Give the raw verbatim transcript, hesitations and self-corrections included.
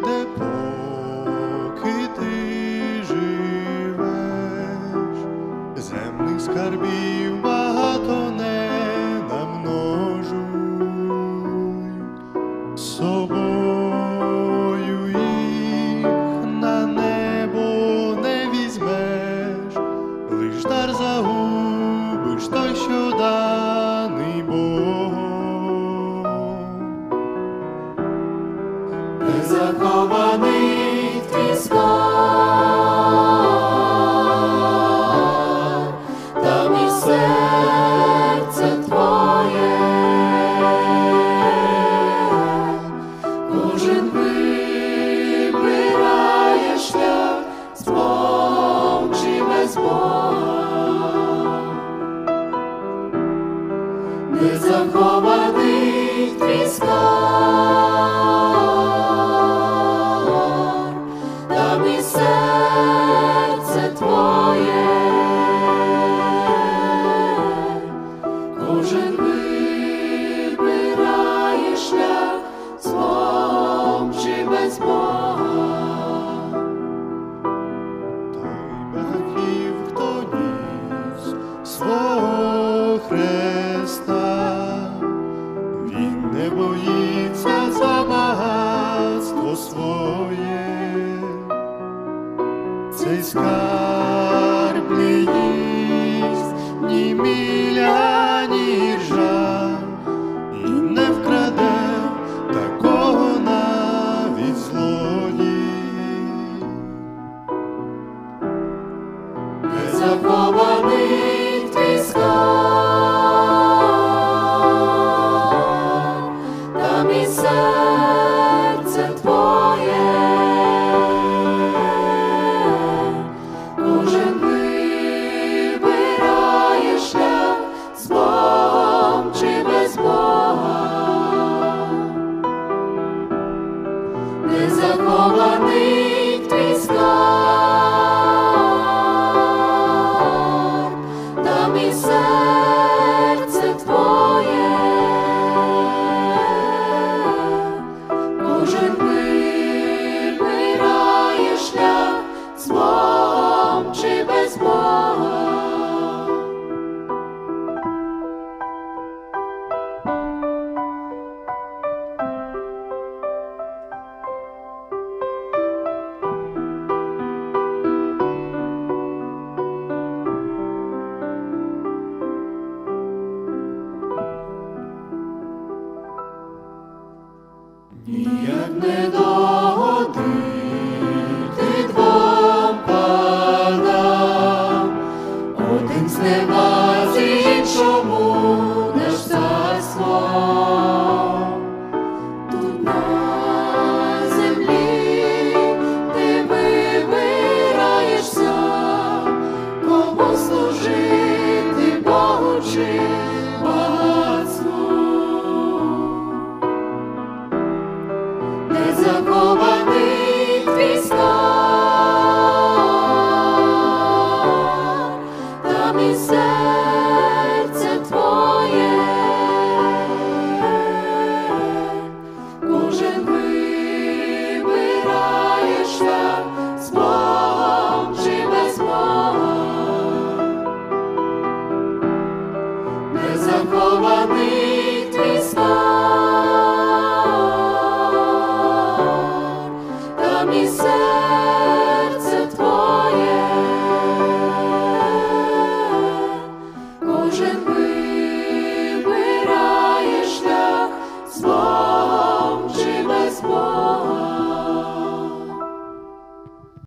прийде, поки ти живеш, земних скарбів багато не намножуй, з собою їх на небо не візьмеш, лиш дар загубиш той, що даний Богом. Не захований твій скарб, там і серце твоє, кожен вибирає шлях з Богом чи без Бога. Не захований твій скарб, там і серце твоє, кожен вибирає шлях з Богом чи без Бога. Той багатів, хто ніс свого Христа, він не боїться за багатство своє. Цей скарб не їсть ні міля, ні ржа, і не вкраде такого навіть злодій. Не захований твій скарб, там і серце твоє, кожен вибирає шлях з Богом чи без Бога. Не захований твій скарб, там і серце твоє, кожен вибирає шлях з Богом чи без Бога. Ніяк не догодити двом панам, один з неба, з іншому наш царство. Тут на землі ти вибираєш сам, кому служити, Богу чи Богу.